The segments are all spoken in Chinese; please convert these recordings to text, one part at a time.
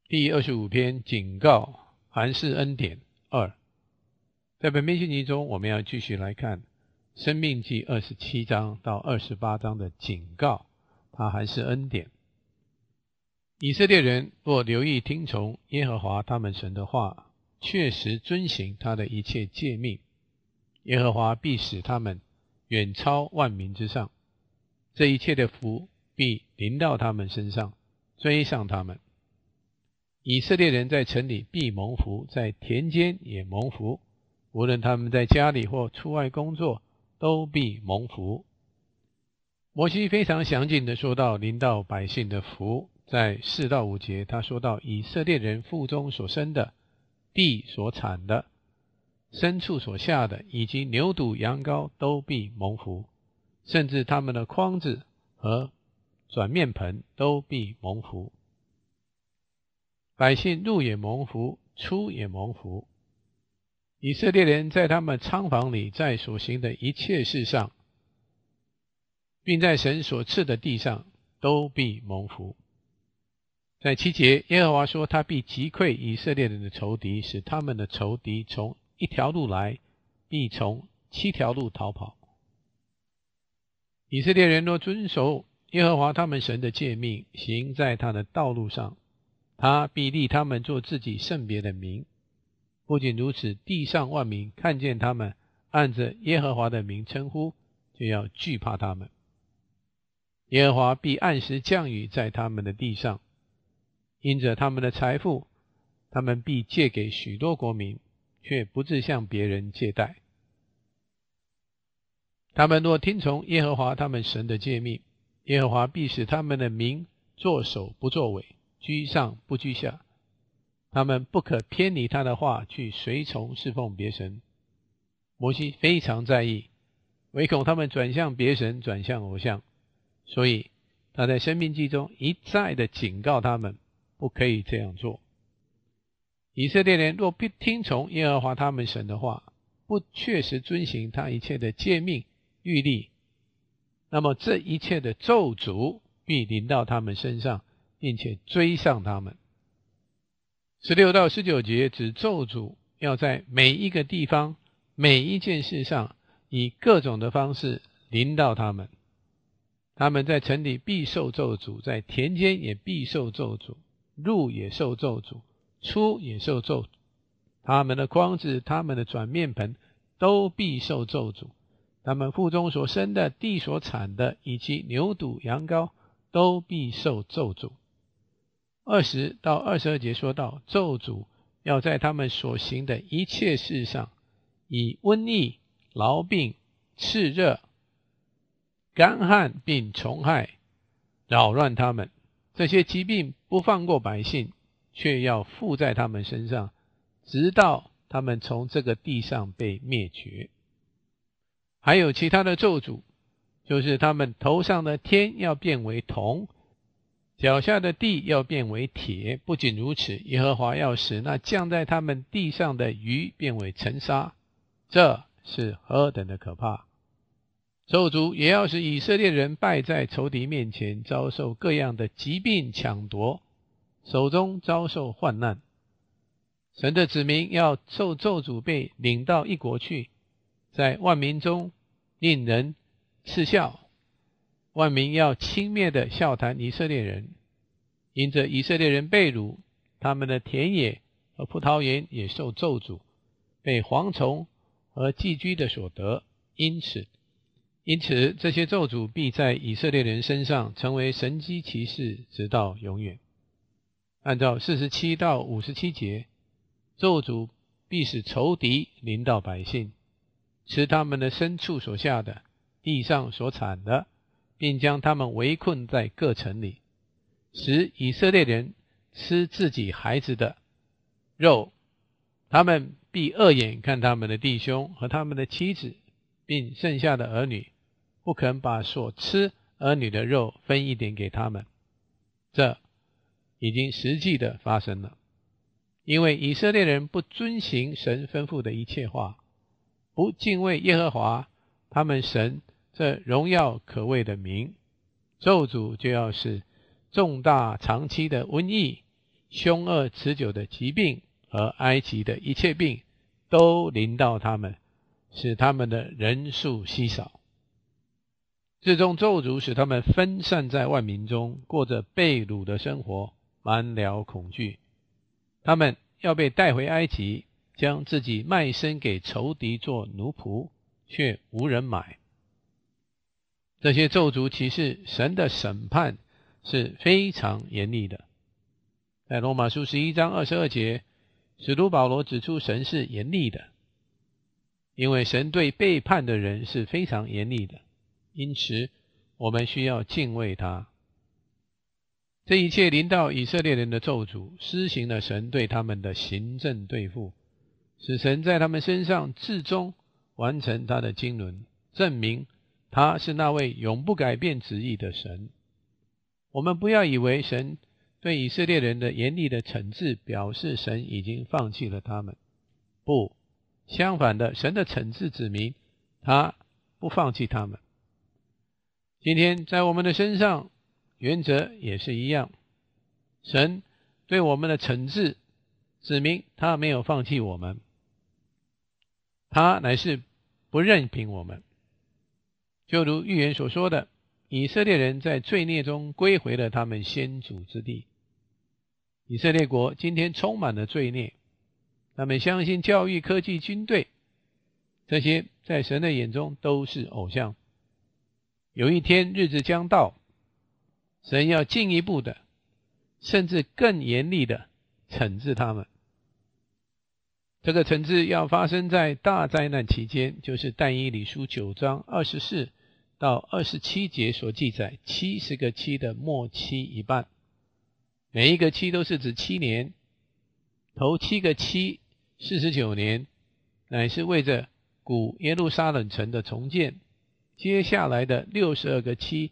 第25篇警告韩式恩典2。在本篇信息中，我们要继续来看申命记27章到28章的警告，它还是恩典。以色列人若留意听从耶和华他们神的话，确实遵行他的一切诫命，耶和华必使他们远超万民之上，这一切的福必临到他们身上，追上他们。以色列人在城里必蒙福，在田间也蒙福，无论他们在家里或出外工作，都必蒙福。摩西非常详尽地说到临到百姓的福，在4到5节他说到以色列人腹中所生的，地所产的，牲畜所下的，以及牛犊羊羔都必蒙福，甚至他们的筐子和转面盆都必蒙福。百姓入也蒙福，出也蒙福。以色列人在他们仓房里，在所行的一切事上，并在神所赐的地上，都必蒙福。在7节，耶和华说他必击溃以色列人的仇敌，使他们的仇敌从一条路来，必从7条路逃跑。以色列人若遵守耶和华他们神的诫命，行在他的道路上，他必立他们做自己圣别的名。不仅如此，地上万民看见他们按着耶和华的名称呼，就要惧怕他们。耶和华必按时降雨在他们的地上，因着他们的财富，他们必借给许多国民，却不致向别人借贷。他们若听从耶和华他们神的诫命，耶和华必使他们的民作首不作尾，居上不居下，他们不可偏离他的话，去随从侍奉别神。摩西非常在意，唯恐他们转向别神，转向偶像，所以他在申命记中一再的警告他们不可以这样做。以色列人若不听从耶和华他们神的话，不确实遵行他一切的诫命律例，那么这一切的咒诅必临到他们身上，并且追上他们。16到19节指咒诅要在每一个地方，每一件事上，以各种的方式临到他们。他们在城里必受咒诅，在田间也必受咒诅，入也受咒诅，出也受咒诅。他们的筐子，他们的转面盆都必受咒诅。他们腹中所生的，地所产的，以及牛犊羊羔都必受咒诅。20到22节说到咒诅要在他们所行的一切事上，以瘟疫、痨病、炽热、干旱并虫害扰乱他们。这些疾病不放过百姓，却要附在他们身上，直到他们从这个地上被灭绝。还有其他的咒诅，就是他们头上的天要变为铜，脚下的地要变为铁。不仅如此，耶和华要使那降在他们地上的鱼变为尘沙，这是何等的可怕！咒诅也要使以色列人败在仇敌面前，遭受各样的疾病抢夺，手中遭受患难。神的子民要受咒诅，被领到一国去，在万民中令人嗤笑。万民要轻蔑地笑谈以色列人，因着以色列人被掳，他们的田野和葡萄园也受咒诅，被蝗虫和寄居的所得。因此这些咒诅必在以色列人身上成为神迹奇事，直到永远。按照47到57节，咒诅必使仇敌临到百姓，吃他们的牲畜所下的，地上所产的，并将他们围困在各城里，使以色列人吃自己孩子的肉。他们必恶眼看他们的弟兄和他们的妻子，并剩下的儿女，不肯把所吃儿女的肉分一点给他们。这已经实际的发生了，因为以色列人不遵行神吩咐的一切话，不敬畏耶和华他们神这荣耀可畏的名，咒诅就要是重大长期的瘟疫， 凶恶持久的疾病和埃及的一切病都临到他们，使他们的人数稀少。这种咒诅使他们分散在万民中，过着被掳的生活，满了恐惧。他们要被带回埃及，将自己卖身给仇敌做奴仆，却无人买。这些咒诅启示神的审判是非常严厉的。在罗马书11章22节，使徒保罗指出神是严厉的，因为神对背叛的人是非常严厉的，因此我们需要敬畏他。这一切临到以色列人的咒诅，施行了神对他们的行政对付，使神在他们身上至终完成他的经纶，证明他是那位永不改变旨意的神。我们不要以为神对以色列人的严厉的惩治表示神已经放弃了他们，不，相反的，神的惩治指明他不放弃他们。今天在我们的身上，原则也是一样，神对我们的惩治指明他没有放弃我们，他乃是不任凭我们。就如预言所说的，以色列人在罪孽中归回了他们先祖之地。以色列国今天充满了罪孽，他们相信教育、科技、军队，这些在神的眼中都是偶像。有一天日子将到，神要进一步的，甚至更严厉的惩治他们。这个惩治要发生在大灾难期间，就是但以理书9章24到27节所记载70个期的末期一半。每一个期都是指7年，头7个期49年，乃是为着古耶路撒冷城的重建。接下来的62个期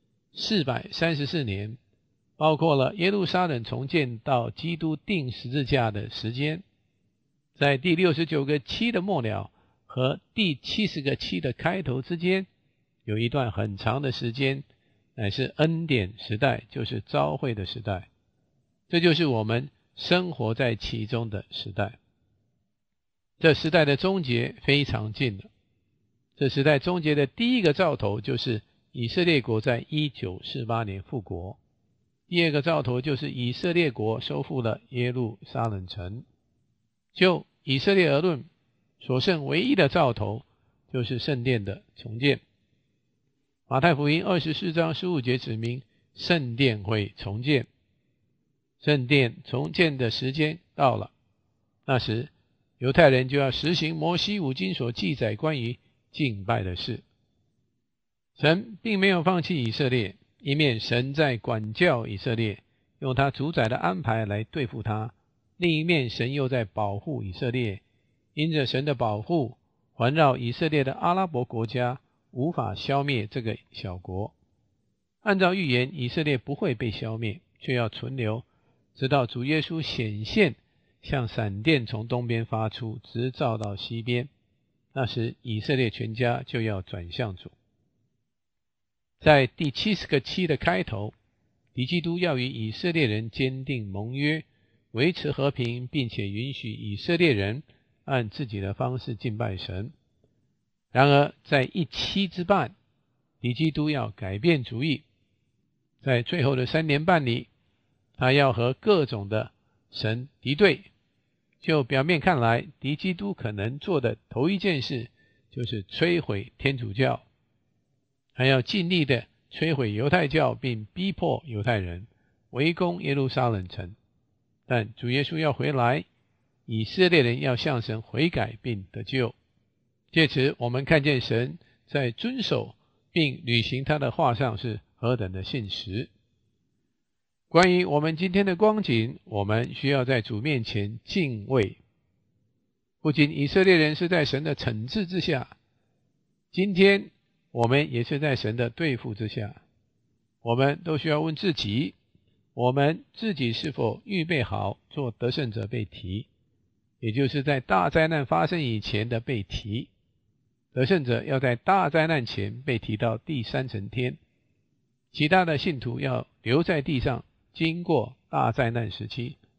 434年，包括了耶路撒冷重建到基督钉十字架的时间。在第69个期的末了和第70个期的开头之间，有一段很长的时间，乃是恩典时代，就是召会的时代。这就是我们生活在其中的时代。这时代的终结非常近了。这时代终结的第一个兆头就是以色列国在1948年复国，第二个兆头就是以色列国收复了耶路撒冷城。就以色列而论，所剩唯一的兆头就是圣殿的重建。马太福音24章15节指明圣殿会重建，圣殿重建的时间到了，那时犹太人就要实行摩西五经所记载关于敬拜的事。神并没有放弃以色列，一面神在管教以色列，用他主宰的安排来对付他，另一面神又在保护以色列。因着神的保护，环绕以色列的阿拉伯国家无法消灭这个小国。按照预言，以色列不会被消灭，却要存留，直到主耶稣显现，像闪电从东边发出，直照到西边。那时以色列全家就要转向主。在第70个期的开头，敌基督要与以色列人坚定盟约，维持和平，并且允许以色列人按自己的方式敬拜神。然而在一期之半，敌基督要改变主意，在最后的3年半里，他要和各种的神敌对。就表面看来，敌基督可能做的头一件事就是摧毁天主教，还要尽力的摧毁犹太教，并逼迫犹太人围攻耶路撒冷城。但主耶稣要回来，以色列人要向神悔改并得救。借此我们看见神在遵守并履行他的话上是何等的信实。关于我们今天的光景，我们需要在主面前敬畏。不仅以色列人是在神的惩治之下，今天我们也是在神的对付之下。我们都需要问自己，我们自己是否预备好做得胜者被提，也就是在大灾难发生以前的被提。得胜者要在大灾难前被提到第3层天，其他的信徒要留在地上，经过大灾难时期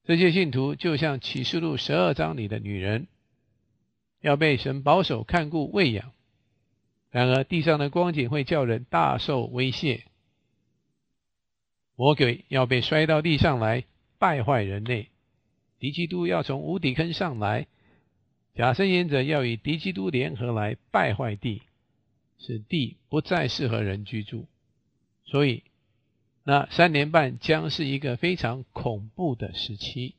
这些信徒就像启示录12章里的女人，要被神保守看顾喂养。然而地上的光景会叫人大受威胁，魔鬼要被摔到地上来败坏人类，敌基督要从无底坑上来，假圣言者要与敌基督联合来败坏地，使地不再适合人居住。所以那3年半将是一个非常恐怖的时期。